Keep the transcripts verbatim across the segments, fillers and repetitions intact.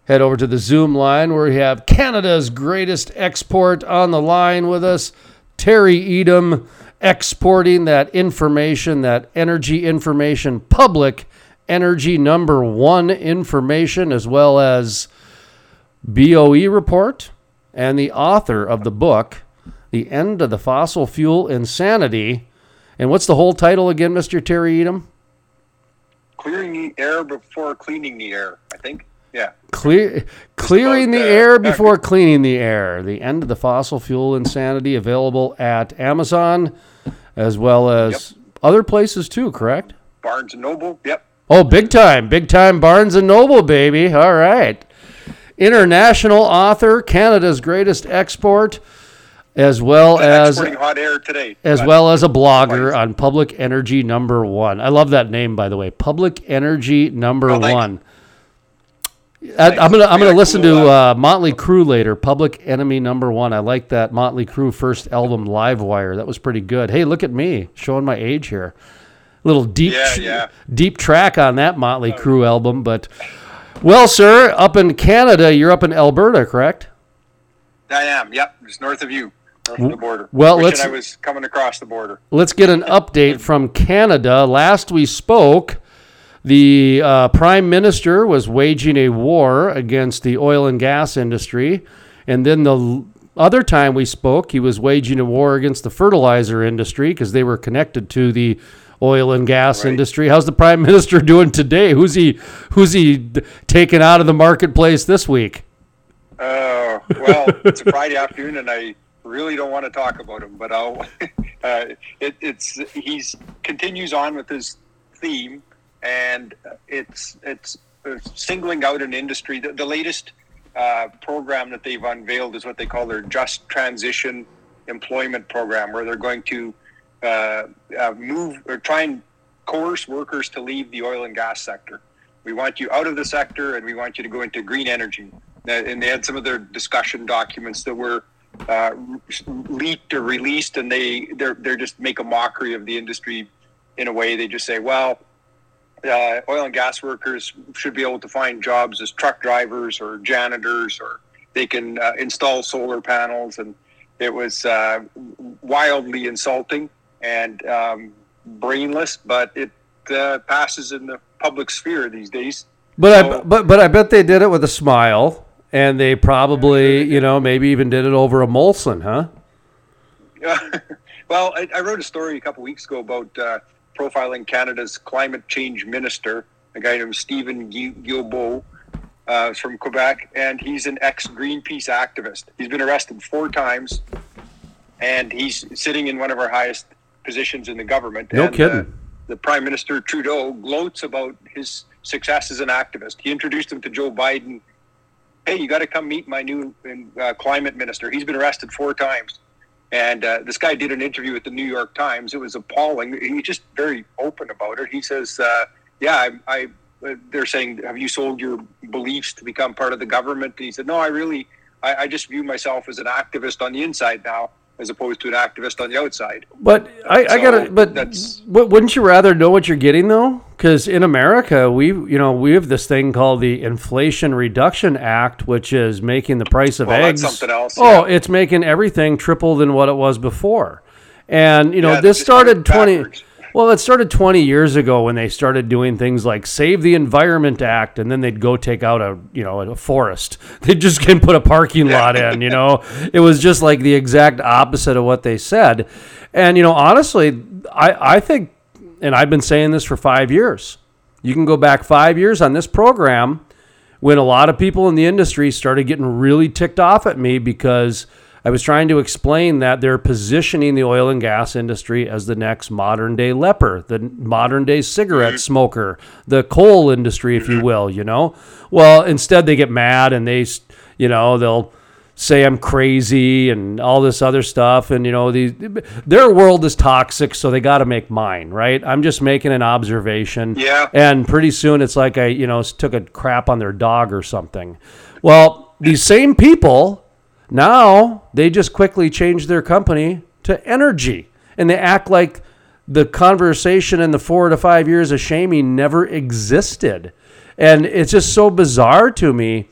head over to the Zoom line where we have Canada's greatest export on the line with us, Terry Edom, exporting that information, that energy information, public energy number one information, as well as B O E report, and the author of the book, The End of the Fossil Fuel Insanity. And what's the whole title again, Mister Terry Edom? Clearing the air before cleaning the air, I think. Yeah. Clear, clearing the air before cleaning the air. The End of the Fossil Fuel Insanity, available at Amazon, as well as yep. other places too, correct? Barnes and Noble, yep. Oh, big time. Big time Barnes and Noble, baby. All right. International author, Canada's greatest export, as well as hot air today, as well as a blogger on Public Energy Number One. I love that name, by the way, Public Energy Number oh, One. I, I'm gonna I'm gonna listen to uh, Motley Crue later. Public Enemy Number One. I like that Motley Crue first album, Livewire. That was pretty good. Hey, look at me showing my age here. Little deep yeah, yeah. deep track on that Motley Crue album, but. Well, sir, up in Canada, you're up in Alberta, correct? I am, yep, just north of you, north of the border. Well, Wishing let's, I was coming across the border. Let's get an update from Canada. Last we spoke, the uh, Prime Minister was waging a war against the oil and gas industry, and then the other time we spoke, he was waging a war against the fertilizer industry because they were connected to the oil and gas right. industry. How's the Prime Minister doing today? Who's he who's he taking out of the marketplace this week? Uh, well, it's a Friday afternoon, and I really don't want to talk about him, but I'll. uh, it, it's he's continues on with his theme, and it's it's singling out an industry. The, the latest uh, program that they've unveiled is what they call their Just Transition Employment Program, where they're going to Uh, uh, move or try and coerce workers to leave the oil and gas sector. We want you out of the sector, and we want you to go into green energy. And they had some of their discussion documents that were uh, leaked or released, and they they're they're just make a mockery of the industry in a way. They just say, well, uh, oil and gas workers should be able to find jobs as truck drivers or janitors, or they can uh, install solar panels, and it was uh, wildly insulting and um, brainless, but it uh, passes in the public sphere these days. But so, I but but I bet they did it with a smile, and they probably you know maybe even did it over a Molson, huh? Yeah. Well, I, I wrote a story a couple weeks ago about uh, profiling Canada's climate change minister, a guy named Stephen Guilbeault uh, from Quebec, and he's an ex-Greenpeace activist. He's been arrested four times, and he's sitting in one of our highest positions in the government. No and, kidding. Uh, the Prime Minister Trudeau gloats about his success as an activist. He introduced him to Joe Biden. Hey, you got to come meet my new uh, climate minister. He's been arrested four times. And uh, this guy did an interview with the New York Times. It was appalling. He's just very open about it. He says, uh, yeah, I, I, they're saying, have you sold your beliefs to become part of the government? And he said, no, I really, I, I just view myself as an activist on the inside now, as opposed to an activist on the outside. But I, so I gotta. But that's, wouldn't you rather know what you're getting though? Because in America, we you know we have this thing called the Inflation Reduction Act, which is making the price of well, eggs. That's something else. Oh, yeah. It's making everything triple than what it was before. And you know yeah, this started twenty. Backwards. Well, it started twenty years ago when they started doing things like Save the Environment Act, and then they'd go take out a, you know, a forest. They'd just can put a parking lot in, you know. It was just like the exact opposite of what they said. And, you know, honestly, I, I think, and I've been saying this for five years, you can go back five years on this program when a lot of people in the industry started getting really ticked off at me because I was trying to explain that they're positioning the oil and gas industry as the next modern day leper, the modern day cigarette smoker, the coal industry, if you will, you know? Well, instead they get mad and they, you know, they'll say I'm crazy and all this other stuff. And, you know, the, their world is toxic, so they got to make mine, right? I'm just making an observation. Yeah. And pretty soon it's like I, you know, took a crap on their dog or something. Well, these same people... Now, they just quickly change their company to energy. And they act like the conversation in the four to five years of shaming never existed. And it's just so bizarre to me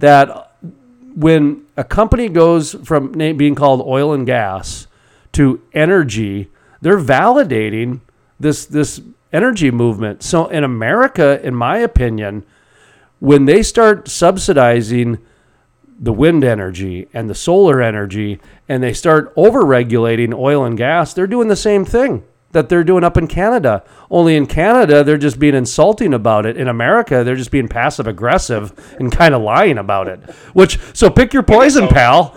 that when a company goes from na- being called oil and gas to energy, they're validating this this energy movement. So in America, in my opinion, when they start subsidizing the wind energy and the solar energy, and they start over-regulating oil and gas, they're doing the same thing that they're doing up in Canada. Only in Canada, they're just being insulting about it. In America, they're just being passive-aggressive and kind of lying about it. Which, so pick your poison, so. pal.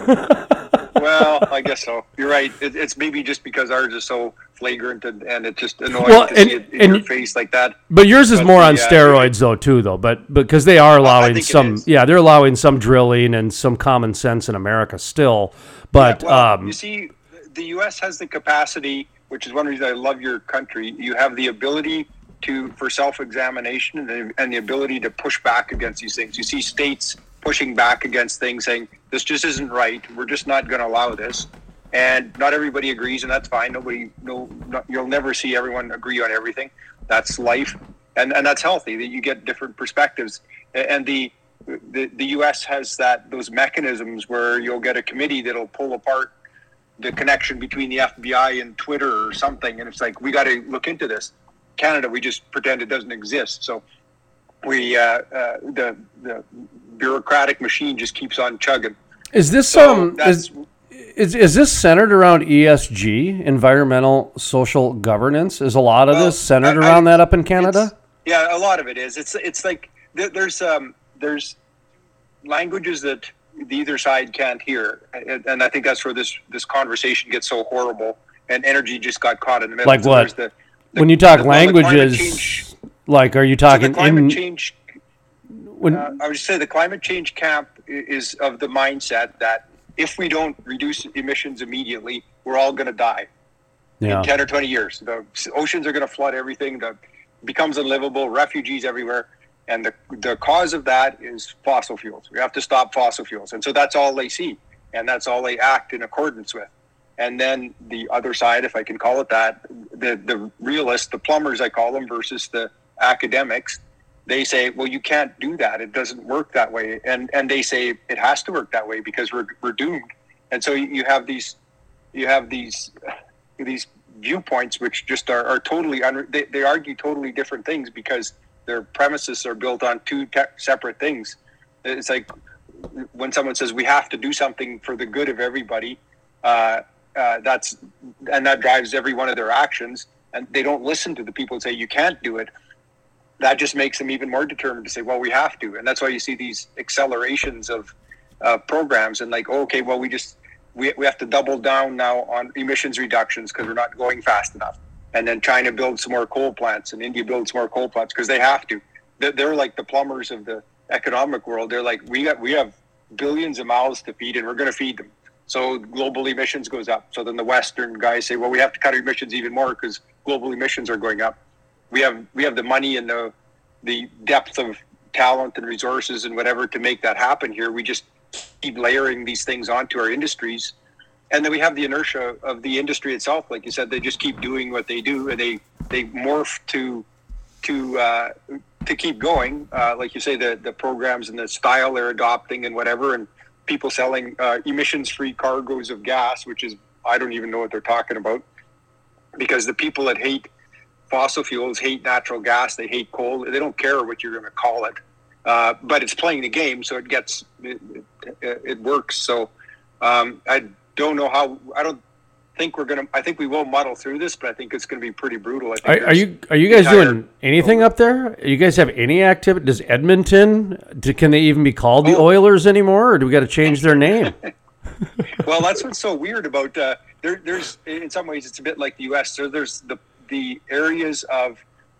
Well, I guess so. You're right. It, it's maybe just because ours is so flagrant and, and it's just annoying well, to and, see it in and, your face like that. But yours is but more the, on steroids, uh, though, too, though. But because they are allowing some, yeah, they're allowing some drilling and some common sense in America still. But yeah, well, um, you see, the U S has the capacity, which is one reason I love your country. You have the ability to for self-examination and the, and the ability to push back against these things. You see states pushing back against things, saying this just isn't right. We're just not going to allow this. And not everybody agrees, and that's fine. Nobody, no, no, you'll never see everyone agree on everything. That's life, and and that's healthy. That you get different perspectives. And the the the U S has that those mechanisms where you'll get a committee that'll pull apart the connection between the F B I and Twitter or something, and it's like, we got to look into this. Canada, we just pretend it doesn't exist. So we uh, uh, the the bureaucratic machine just keeps on chugging. Is this so um is, is is this centered around E S G, environmental social governance? Is a lot of well, this centered I, around I, that up in Canada? Yeah, a lot of it is. It's it's like there's um there's languages that the either side can't hear, and, and I think that's where this this conversation gets so horrible. And energy just got caught in the middle. Like so what? The, the, when you talk the, languages, change, like are you talking so the climate in? Change, when, uh, I would say the climate change camp is of the mindset that if we don't reduce emissions immediately, we're all going to die yeah. in ten or twenty years. The oceans are going to flood everything. The becomes unlivable. Refugees everywhere. And the the cause of that is fossil fuels. We have to stop fossil fuels. And so that's all they see. And that's all they act in accordance with. And then the other side, if I can call it that, the, the realists, the plumbers, I call them, versus the academics, they say, well, you can't do that. It doesn't work that way. And and they say it has to work that way because we're we're doomed. And so you have these you have these these viewpoints which just are, are totally, un- they, they argue totally different things because their premises are built on two te- separate things. It's like when someone says we have to do something for the good of everybody, uh, uh, that's and that drives every one of their actions, and they don't listen to the people who say you can't do it. That just makes them even more determined to say, well, we have to. And that's why you see these accelerations of uh, programs and like, oh, okay, well, we just we we have to double down now on emissions reductions because we're not going fast enough. And then China builds some more coal plants, and India builds more coal plants because they have to. They're like the plumbers of the economic world. They're like, we got, we have billions of mouths to feed, and we're going to feed them. So global emissions goes up. So then the Western guys say, well, we have to cut our emissions even more because global emissions are going up. We have we have the money and the the depth of talent and resources and whatever to make that happen here. We just keep layering these things onto our industries. And then we have the inertia of the industry itself. Like you said, they just keep doing what they do, and they, they morph to to uh, to keep going. Uh, like you say, the, the programs and the style they're adopting and whatever, and people selling uh, emissions-free cargoes of gas, which is, I don't even know what they're talking about, because the people that hate fossil fuels hate natural gas, they hate coal. They don't care what you're going to call it, uh, but it's playing the game, so it gets it, it, it works. So um, I. Don't know how. I don't think we're gonna. I think we will muddle through this, but I think it's gonna be pretty brutal. I think are, are you Are you guys doing anything up there? You guys have any activity? Does Edmonton? Do, can they even be called the oh. Oilers anymore, or do we got to change their name? Well, that's what's so weird about. Uh, there, there's in some ways it's a bit like the U S. So there's the the areas of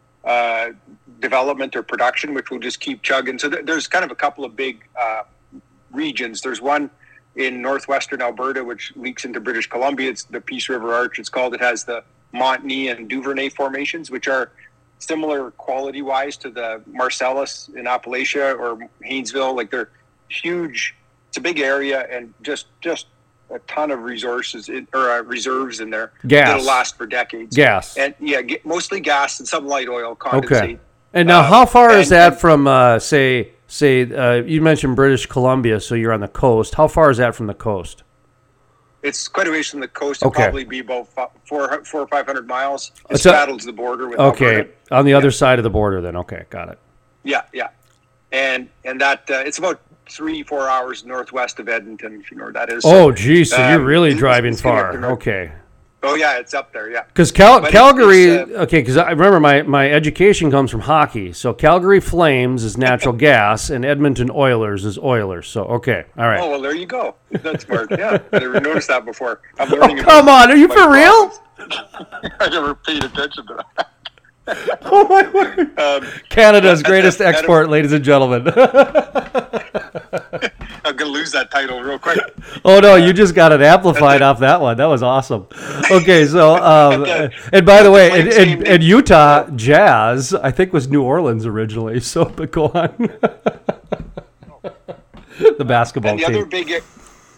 uh, development or production which will just keep chugging. So th- there's kind of a couple of big uh, regions. There's one in northwestern Alberta, which leaks into British Columbia. It's the Peace River Arch, it's called. It has the Montney and Duvernay formations, which are similar quality-wise to the Marcellus in Appalachia or Haynesville. Like they're huge. It's a big area and just just a ton of resources in, or uh, reserves in there. Gas. That'll last for decades. Gas. And yeah, get, mostly gas and some light oil condensate. Okay. And now, uh, how far and, is that and, from, uh, say, say, uh, you mentioned British Columbia, so you're on the coast. How far is that from the coast? It's quite a ways from the coast. It'll Okay. probably be about fi- four, four or five hundred miles. It It's a- straddles the border with Okay, Alberta. on the other side of the border then. Okay, got it. Yeah, yeah, and and that uh, it's about three, four hours northwest of Edmonton, if you know where that is. Oh, geez, so you're um, really it's- driving it's getting up far. to north. Okay. Oh yeah, it's up there. Yeah. Because Cal- But it- Calgary, it's, uh, okay, because I remember my, my education comes from hockey. So Calgary Flames is natural gas, and Edmonton Oilers is Oilers. So, okay, all right. Oh well, there you go. That's smart. Yeah, I never noticed that before. I'm learning. Oh, come on, are you my for real? province. I never paid attention to that. Oh, my word. Um, Canada's that- greatest that- that- export, ladies and gentlemen. I'm gonna lose that title real quick. Oh, no, you just got it amplified off that one. That was awesome. Okay, so, um, the- and by the way, the in, Flames in, came in in- Utah, Jazz, I think, was New Orleans originally. So, but go on. The basketball And the team. other big, yeah,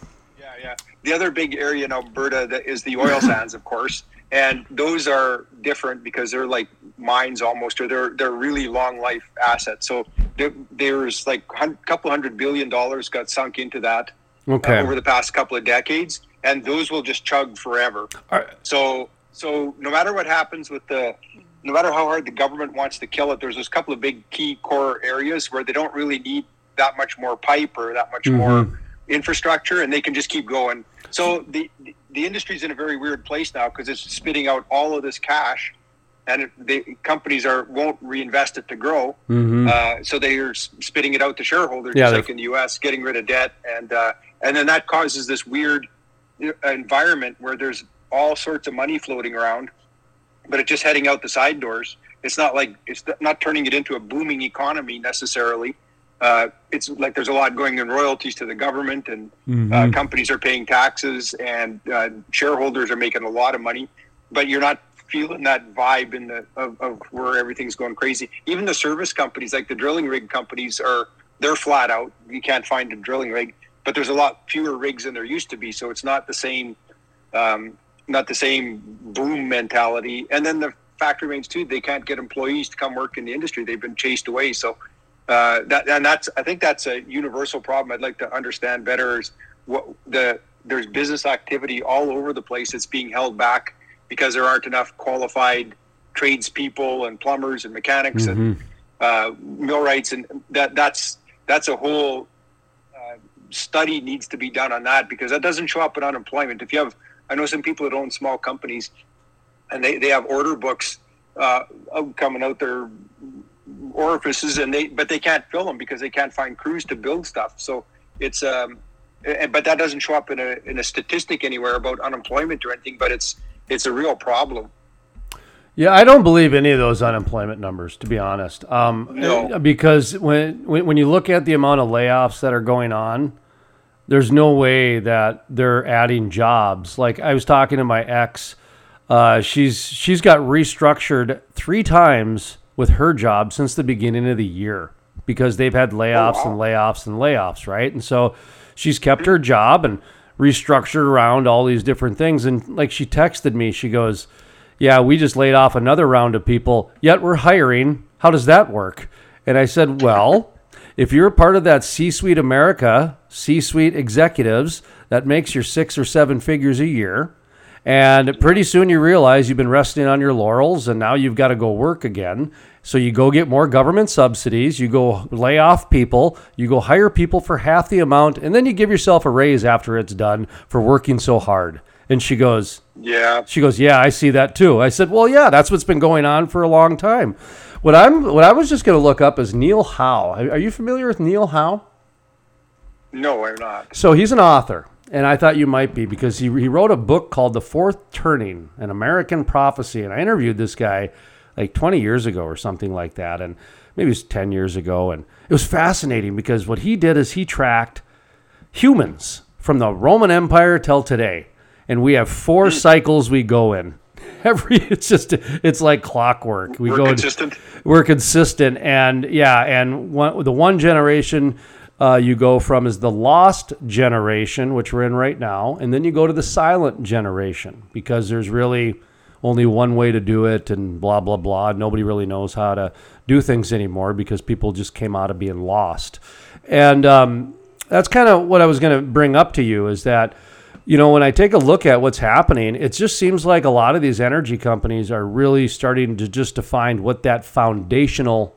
yeah, the other big area in Alberta that is the oil sands, of course, and those are different because they're like mines almost, or they're they're really long life assets. So there, there's like a couple hundred billion dollars got sunk into that Okay. uh, over the past couple of decades, and those will just chug forever. All right. So so no matter what happens with the, no matter how hard the government wants to kill it, there's those couple of big key core areas where they don't really need that much more pipe or that much more infrastructure, and they can just keep going. So the the industry's in a very weird place now because it's spitting out all of this cash, and it, the companies are won't reinvest it to grow. Mhm. Uh, so they are s- spitting it out to shareholders, Yeah, just they're- like in the U S, getting rid of debt, and uh, and then that causes this weird uh, environment where there's all sorts of money floating around, but it's just heading out the side doors. It's not like it's not turning it into a booming economy necessarily. Uh, it's like there's a lot going in royalties to the government, and uh, companies are paying taxes, and uh, shareholders are making a lot of money, but you're not feeling that vibe in the of, of where everything's going crazy. Even the service companies, like the drilling rig companies, are they're flat out. You can't find a drilling rig, but there's a lot fewer rigs than there used to be, so it's not the same, um, not the same boom mentality. And then the fact remains too, they can't get employees to come work in the industry. They've been chased away. So uh, that and that's I think that's a universal problem. I'd like to understand better is what the there's business activity all over the place that's being held back because there aren't enough qualified tradespeople and plumbers and mechanics and uh, millwrights, and that that's that's a whole uh, study needs to be done on that, because that doesn't show up in unemployment. If you have, I know some people that own small companies, and they, they have order books uh, coming out their orifices, and they but they can't fill them because they can't find crews to build stuff. So it's um, and, but that doesn't show up in a in a statistic anywhere about unemployment or anything. But it's it's a real problem. Yeah, I don't believe any of those unemployment numbers, to be honest. Um, No. Because when, when when you look at the amount of layoffs that are going on, there's no way that they're adding jobs. Like I was talking to my ex, uh, she's she's got restructured three times with her job since the beginning of the year because they've had layoffs wow. and layoffs and layoffs, right? And so she's kept her job and restructured around all these different things. And like she texted me, she goes, yeah, we just laid off another round of people, yet we're hiring. How does that work? And I said, well, if you're a part of that C-suite America, C-suite executives, that makes your six or seven figures a year. And pretty soon you realize you've been resting on your laurels and now you've got to go work again. So you go get more government subsidies, you go lay off people, you go hire people for half the amount, and then you give yourself a raise after it's done for working so hard. And she goes, Yeah. she goes, yeah, I see that too. I said, well, yeah, that's what's been going on for a long time. What I'm, what I was just going to look up is Neil Howe. Are you familiar with Neil Howe? No, I'm not. So he's an author, and I thought you might be because he he wrote a book called The Fourth Turning, An American Prophecy. And I interviewed this guy like twenty years ago or something like that, and maybe it was ten years ago. And it was fascinating because what he did is he tracked humans from the Roman Empire till today. And we have four cycles we go in. Every it's just it's like clockwork. We We're go consistent. We're consistent, and yeah, and one, the one generation uh, you go from is the lost generation, which we're in right now, and then you go to the silent generation because there's really only one way to do it and blah, blah, blah. Nobody really knows how to do things anymore because people just came out of being lost. And um, that's kind of what I was going to bring up to you is that, you know, when I take a look at what's happening, it just seems like a lot of these energy companies are really starting to just define what that foundational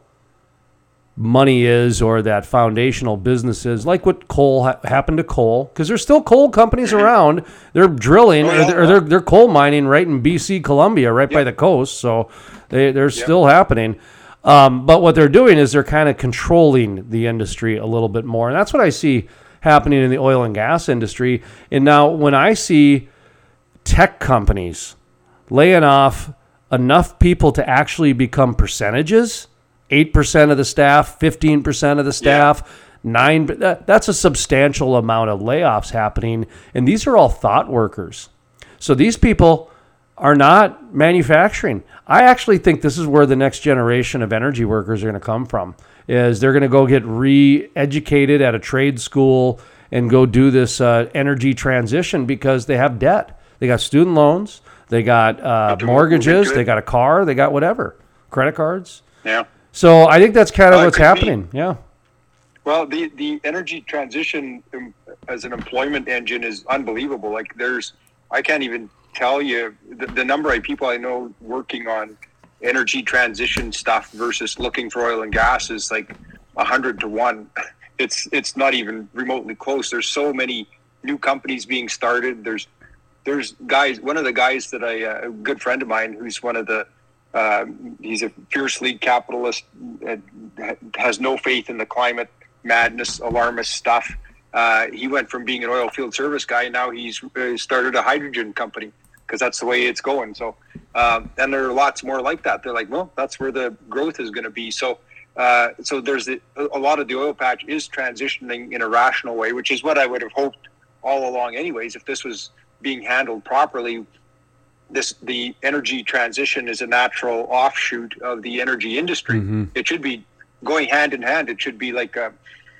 money is or that foundational business is, like what coal ha- happened to coal, because there's still coal companies around. They're drilling Oh, yeah, or, they're, or they're they're coal mining right in B C, Columbia, right by the coast. So they they're still happening. Um, but what they're doing is they're kind of controlling the industry a little bit more, and that's what I see happening in the oil and gas industry. And now when I see tech companies laying off enough people to actually become percentages, eight percent of the staff, fifteen percent of the staff, yeah. nine, that, that's a substantial amount of layoffs happening. And these are all thought workers. So these people are not manufacturing. I actually think this is where the next generation of energy workers are going to come from, is they're going to go get re-educated at a trade school and go do this uh, energy transition because they have debt. They got student loans, they got uh, mortgages, they got a car, they got whatever, credit cards. Yeah. So I think that's kind of uh, what's happening. Be. Yeah. Well, the, the energy transition um, as an employment engine is unbelievable. Like there's, I can't even tell you the, the number of people I know working on energy transition stuff versus looking for oil and gas is like a hundred to one. It's, it's not even remotely close. There's so many new companies being started. There's, there's guys, one of the guys that I, uh, a good friend of mine, who's one of the, uh, he's a fiercely capitalist, uh, has no faith in the climate madness, alarmist stuff. Uh, he went from being an oil field service guy, and now he's uh, started a hydrogen company because that's the way it's going. So, um, and there are lots more like that. They're like, well, that's where the growth is going to be. So, uh, so there's the, a lot of the oil patch is transitioning in a rational way, which is what I would have hoped all along anyways. If this was being handled properly, this, the energy transition is a natural offshoot of the energy industry. Mm-hmm. It should be going hand in hand. It should be like, a,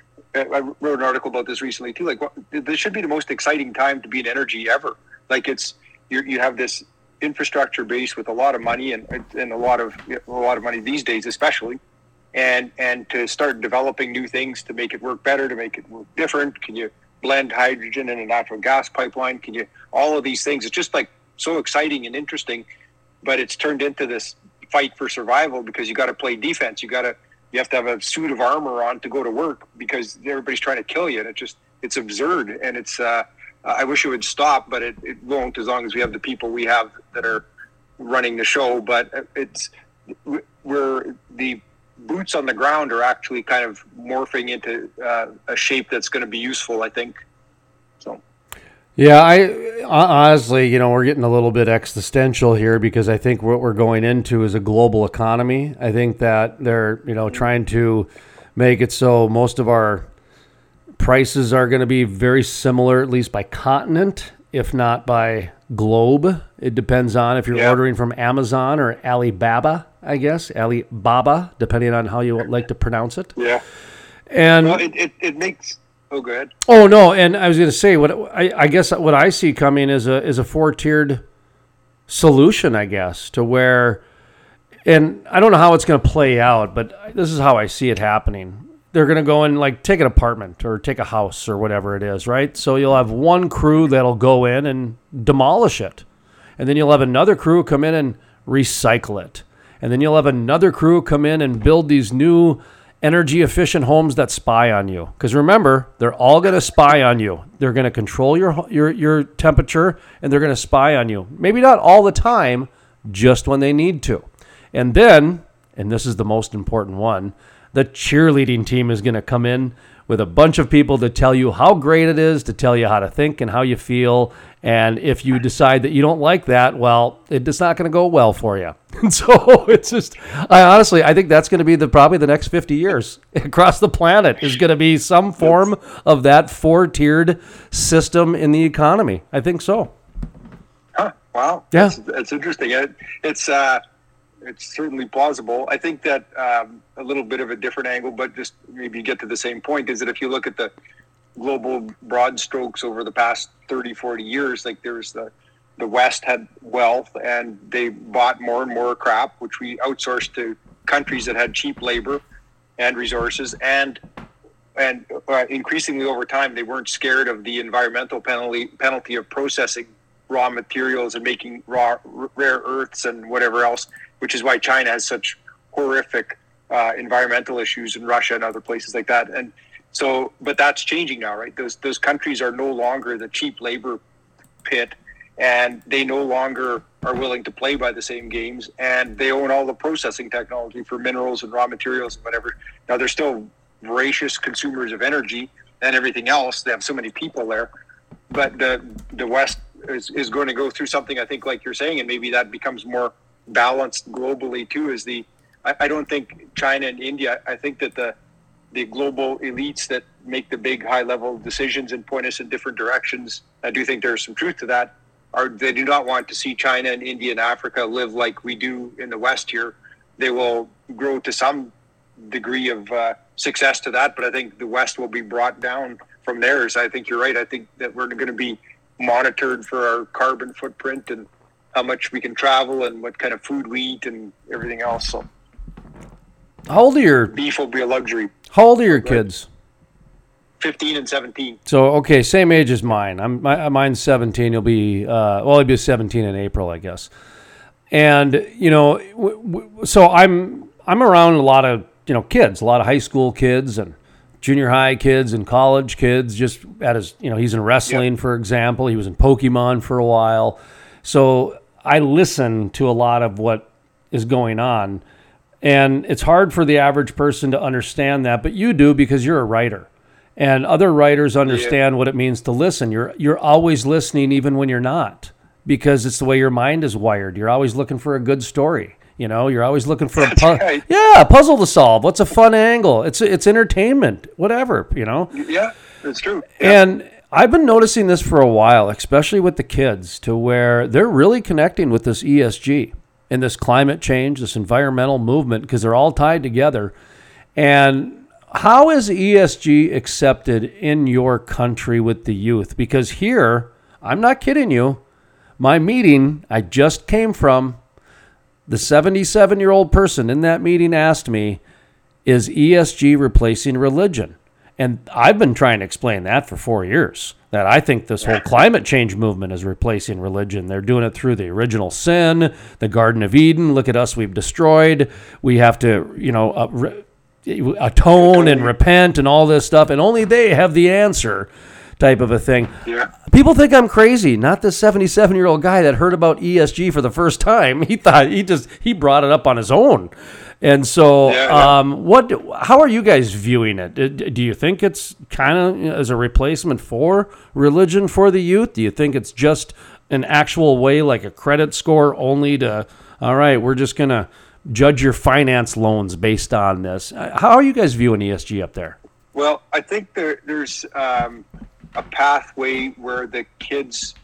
I wrote an article about this recently too. Like, what, this should be the most exciting time to be in energy ever. Like, it's you you have this infrastructure base with a lot of money and and a lot of a lot of money these days, especially, and and to start developing new things to make it work better, to make it work different. Can you blend hydrogen in a natural gas pipeline? Can you all of these things? It's just like so exciting and interesting, but it's turned into this fight for survival because you got to play defense. You got to You have to have a suit of armor on to go to work because everybody's trying to kill you. And it just, it's absurd. And it's, uh, I wish it would stop, but it, it won't as long as we have the people we have that are running the show. But it's, we're, the boots on the ground are actually kind of morphing into uh, a shape that's going to be useful, I think. So. Yeah, I honestly, you know, we're getting a little bit existential here because I think what we're going into is a global economy. I think that they're, you know, trying to make it so most of our prices are going to be very similar, at least by continent, if not by globe. It depends on if you're yeah. ordering from Amazon or Alibaba, I guess, Alibaba, depending on how you like to pronounce it. Yeah. And well, it, it, it makes... Oh, go ahead. Oh no, and I was going to say what I, I guess what I see coming is a is a four tiered solution, I guess, to where, and I don't know how it's going to play out, but this is how I see it happening. They're going to go and like take an apartment or take a house or whatever it is, right? So you'll have one crew that'll go in and demolish it, and then you'll have another crew come in and recycle it, and then you'll have another crew come in and build these new energy efficient homes that spy on you. Because remember, they're all going to spy on you. They're going to control your your your temperature, and they're going to spy on you. Maybe not all the time, just when they need to. And then, and this is the most important one, the cheerleading team is going to come in with a bunch of people to tell you how great it is, to tell you how to think and how you feel. And if you decide that you don't like that, well, it's not going to go well for you. And so it's just, I honestly, I think that's going to be the probably the next fifty years across the planet is going to be some form of that four-tiered system in the economy. I think so. Huh, wow. Yeah. That's, that's interesting. It, it's, uh, it's certainly plausible. I think that um, a little bit of a different angle, but just maybe get to the same point, is that if you look at the global broad strokes over the past thirty, forty years, like there's the, the West had wealth and they bought more and more crap, which we outsourced to countries that had cheap labor and resources, and and uh, increasingly over time they weren't scared of the environmental penalty penalty of processing raw materials and making raw r- rare earths and whatever else, which is why China has such horrific uh, environmental issues in Russia and other places like that. And so, but that's changing now, right? Those those countries are no longer the cheap labor pit, and they no longer are willing to play by the same games, and they own all the processing technology for minerals and raw materials and whatever. Now, they're still voracious consumers of energy and everything else. They have so many people there, but the the West is, is going to go through something, I think, like you're saying, and maybe that becomes more balanced globally too. Is the I, I don't think China and India, I think that the the global elites that make the big high level decisions and point us in different directions, I do think there's some truth to that, are they do not want to see China and India and Africa live like we do in the West here. They will grow to some degree of uh, success to that, but I think the West will be brought down from theirs. I think you're right. I think that we're going to be monitored for our carbon footprint and how much we can travel and what kind of food we eat and everything else. So how old are your beef will be a luxury. How old are your kids? fifteen and seventeen. So, okay, same age as mine. I'm my, mine's seventeen. He'll be uh, well, he'll be seventeen in April, I guess. And you know, w- w- so I'm I'm around a lot of you know kids, a lot of high school kids and junior high kids and college kids. Just at his, you know, he's in wrestling, yep. for example. He was in Pokemon for a while. So I listen to a lot of what is going on. And it's hard for the average person to understand that, but you do because you're a writer. And other writers understand yeah. what it means to listen. You're you're always listening even when you're not, because it's the way your mind is wired. You're always looking for a good story. You know, you're always looking for a pu- right. yeah, a puzzle to solve. What's a fun angle? It's it's entertainment, whatever, you know. Yeah, that's true. Yeah. And I've been noticing this for a while, especially with the kids, to where they're really connecting with this E S G. And this climate change, this environmental movement, because they're all tied together. And how is E S G accepted in your country with the youth? Because here, I'm not kidding you, my meeting I just came from, the seventy-seven-year-old person in that meeting asked me, is E S G replacing religion? And I've been trying to explain that for four years, that I think this whole climate change movement is replacing religion. They're doing it through the original sin, the Garden of Eden. Look at us, we've destroyed. We have to, you know, uh, re- atone and repent and all this stuff, and only they have the answer type of a thing. Yeah. People think I'm crazy, not this seventy-seven-year-old guy that heard about E S G for the first time. He thought he just, he brought it up on his own. And so, yeah, yeah. Um, what? How are you guys viewing it? Do you think it's kind of you know, as a replacement for religion for the youth? Do you think it's just an actual way, like a credit score, only to, all right, we're just going to judge your finance loans based on this? How are you guys viewing E S G up there? Well, I think there, there's um, a pathway where the kids,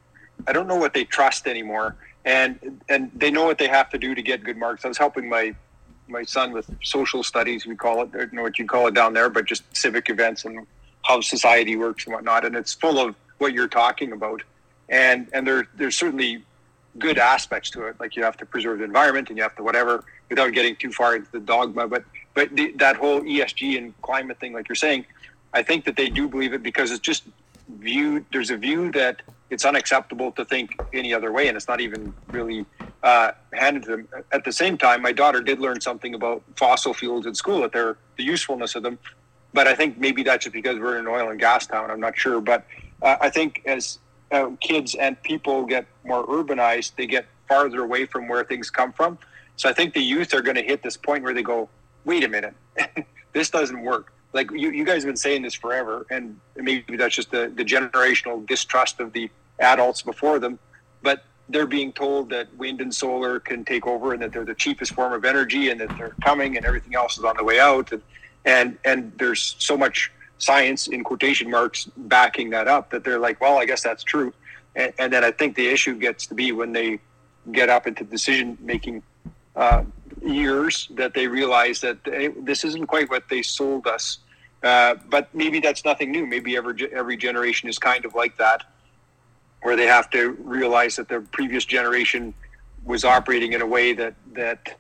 I don't know what they trust anymore, and and they know what they have to do to get good marks. I was helping my my son with social studies, we call it, I don't know what you call it down there, but just civic events and how society works and whatnot. And it's full of what you're talking about. And and there there's certainly good aspects to it. Like you have to preserve the environment and you have to whatever, without getting too far into the dogma. But but the, that whole E S G and climate thing, like you're saying, I think that they do believe it because it's just viewed, there's a view that it's unacceptable to think any other way. And it's not even really uh, handed to them. At the same time, my daughter did learn something about fossil fuels in school, that they're the usefulness of them. But I think maybe that's just because we're in an oil and gas town. I'm not sure. But uh, I think as uh, kids and people get more urbanized, they get farther away from where things come from. So I think the youth are going to hit this point where they go, wait a minute, this doesn't work. Like you, you guys have been saying this forever, and maybe that's just the, the generational distrust of the adults before them. But they're being told that wind and solar can take over and that they're the cheapest form of energy and that they're coming and everything else is on the way out. And and, and there's so much science, in quotation marks, backing that up that they're like, well, I guess that's true. And, and then I think the issue gets to be when they get up into decision-making uh, years that they realize that hey, this isn't quite what they sold us. Uh, but maybe that's nothing new. Maybe every every generation is kind of like that. where they have to realize that their previous generation was operating in a way that that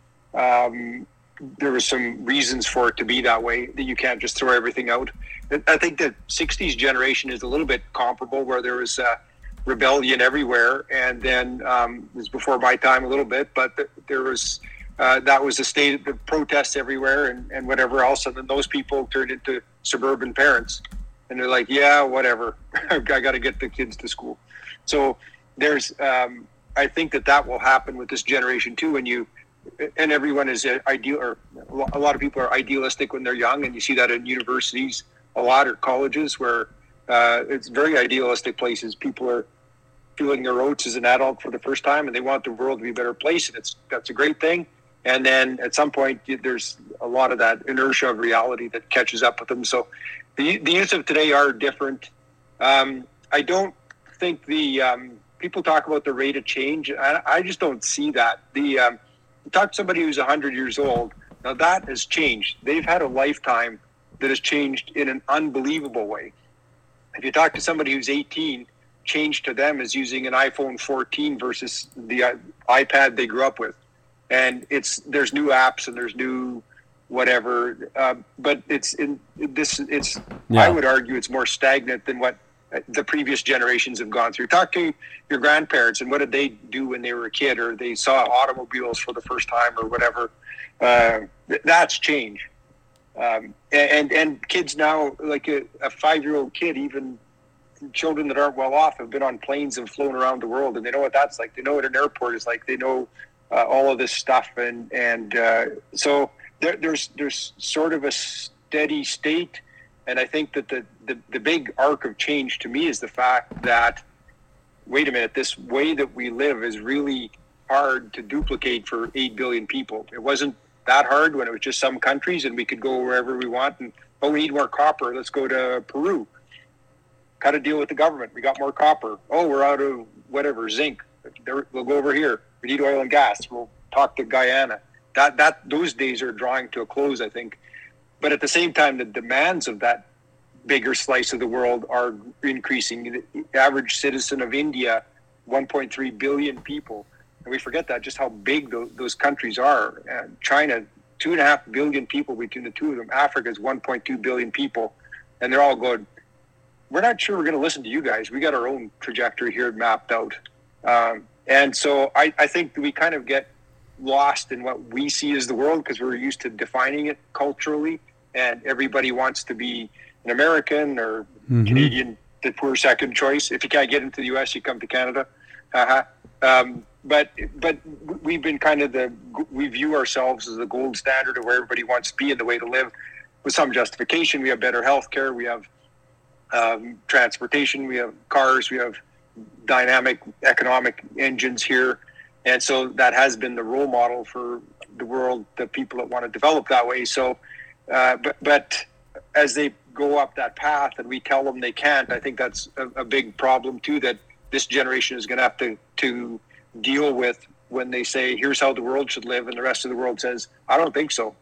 um, there was some reasons for it to be that way, that you can't just throw everything out. I think the sixties generation is a little bit comparable, where there was uh, rebellion everywhere, and then um, it was before my time a little bit, but th- there was uh, that was the state of the protests everywhere and, and whatever else, and then those people turned into suburban parents, and they're like, yeah, whatever, I got to get the kids to school. So there's, um, I think that that will happen with this generation too, when you, and everyone is ideal, or a lot of people are idealistic when they're young, and you see that in universities a lot, or colleges, where uh, it's very idealistic places. People are feeling their oats as an adult for the first time, and they want the world to be a better place, and it's that's a great thing. And then at some point, there's a lot of that inertia of reality that catches up with them. So the the youth of today are different. Um, I don't think the um, people talk about the rate of change. I, I just don't see that. The um, you talk to somebody who's one hundred years old. Now that has changed. They've had a lifetime that has changed in an unbelievable way. If you talk to somebody who's eighteen, change to them is using an iPhone fourteen versus the uh, iPad they grew up with. And it's there's new apps and there's new whatever, uh, but it's in this. It's yeah. I would argue it's more stagnant than what the previous generations have gone through. Talk to your grandparents, and what did they do when they were a kid, or they saw automobiles for the first time, or whatever. Uh, that's change. Um, and and kids now, like a, a five-year-old kid, even children that aren't well off, have been on planes and flown around the world, and they know what that's like. They know what an airport is like. They know uh, all of this stuff, and and uh, so there, there's there's sort of a steady state. And I think that the, the the big arc of change to me is the fact that, wait a minute, this way that we live is really hard to duplicate for eight billion people. It wasn't that hard when it was just some countries and we could go wherever we want. And oh, we need more copper. Let's go to Peru. Got to deal with the government. We got more copper. Oh, we're out of whatever, zinc. We'll go over here. We need oil and gas. We'll talk to Guyana. That that those days are drawing to a close, I think. But at the same time, the demands of that bigger slice of the world are increasing. The average citizen of India, one point three billion people. And we forget that, just how big those, those countries are. Uh, China, two and a half billion people between the two of them. Africa is one point two billion people. And they're all going, we're not sure we're going to listen to you guys. We got our own trajectory here mapped out. Um, and so I, I think we kind of get lost in what we see as the world because we're used to defining it culturally. And everybody wants to be an American or mm-hmm. Canadian, the poor second choice. If you can't get into the U S, you come to Canada. Uh-huh. Um, but but we've been kind of the, we view ourselves as the gold standard of where everybody wants to be and the way to live with some justification. We have better health care. We have um, transportation. We have cars. We have dynamic economic engines here. And so that has been the role model for the world, the people that want to develop that way. So, uh, but, but as they go up that path and we tell them they can't, I think that's a, a big problem too, that this generation is going to have to, to deal with when they say, here's how the world should live. And the rest of the world says, I don't think so.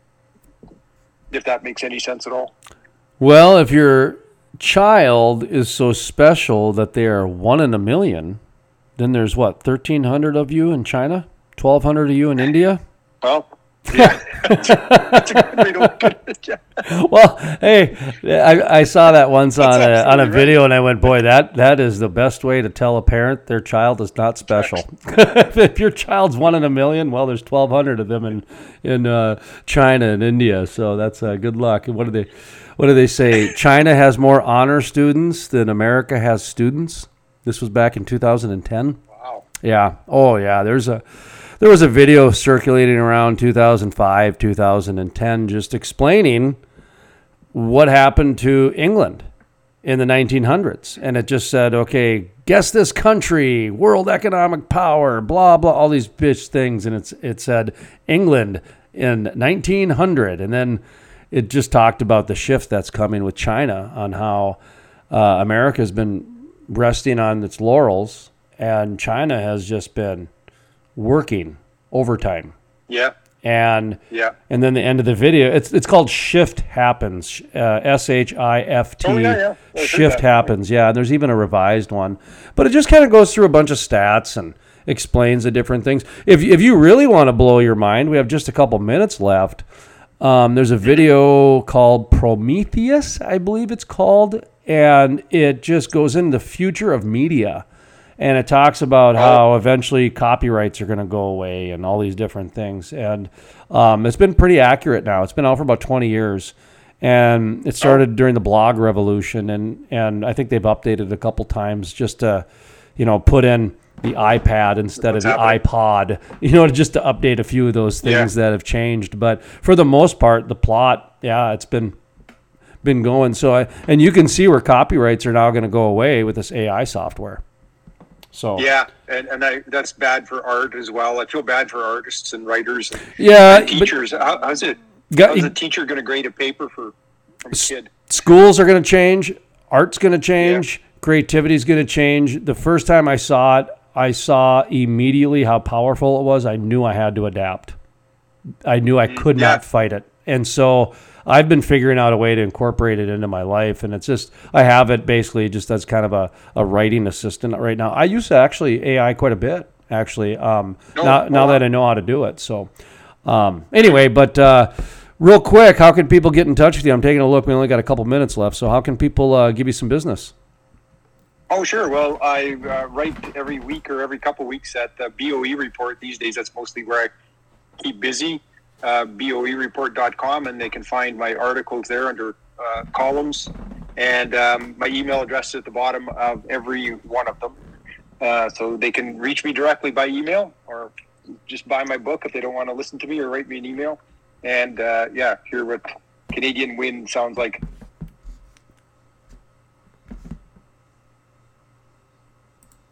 If that makes any sense at all. Well, if your child is so special that they are one in a million, then there's what, thirteen hundred of you in China? twelve hundred of you in India? Well, yeah. That's a good way to look at it. Well, hey, I, I saw that once on a, on a video, right. And I went, boy, that, that is the best way to tell a parent their child is not special. If your child's one in a million, well, there's twelve hundred of them in in uh, China and India, so that's uh, good luck. What do they what do they say? China has more honor students than America has students. This was back in two thousand ten. Wow. Yeah. Oh, yeah. There's a there was a video circulating around two thousand five, two thousand ten, just explaining what happened to England in the nineteen hundreds, and it just said, okay, guess this country, world economic power, blah blah, all these bitch things, and it's it said England in nineteen hundred, and then it just talked about the shift that's coming with China on how uh, America has been resting on its laurels, and China has just been working overtime. Yeah. And Yeah. and then the end of the video, it's it's called Shift Happens, uh, S H I F T. Oh, yeah, yeah. I heard Shift that. Happens, yeah. And there's even a revised one, but it just kind of goes through a bunch of stats and explains the different things. If if you really want to blow your mind, we have just a couple minutes left. Um, there's a video called Prometheus, I believe it's called, and it just goes into the future of media. And it talks about how eventually copyrights are going to go away and all these different things. And um, it's been pretty accurate now. It's been out for about twenty years. And it started during the blog revolution. And, and I think they've updated a couple times just to, you know, put in the iPad instead What's of the happening? iPod, you know, just to update a few of those things Yeah. that have changed. But for the most part, the plot, yeah, it's been been going. So I, and you can see where copyrights are now going to go away with this A I software. So Yeah, and, and I, that's bad for art as well. I feel bad for artists and writers and, yeah, and but teachers. How, how's it? Got- how's a teacher going to grade a paper for from a kid? schools are going to change, art's going to change, creativity's going to change. The first time I saw it, I saw immediately how powerful it was. I knew I had to adapt. I knew I could yeah. not fight it. And so I've been figuring out a way to incorporate it into my life. And it's just, I have it basically just as kind of a, a writing assistant right now. I use actually A I quite a bit, actually, um, Oh, now, oh, now wow. that I know how to do it. So um, anyway, but uh, real quick, how can people get in touch with you? I'm taking a look. We only got a couple minutes left. So how can people uh, give you some business? Oh, sure. Well, I uh, write every week or every couple weeks at the B O E Report. These days, that's mostly where I keep busy. Uh, B O E report dot com, and they can find my articles there under uh, columns. And um, my email address is at the bottom of every one of them. Uh, so they can reach me directly by email or just buy my book if they don't want to listen to me, or write me an email. And uh, yeah, hear what Canadian Wind sounds like.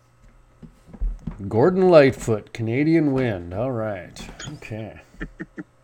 Gordon Lightfoot, Canadian Wind. All right. Okay.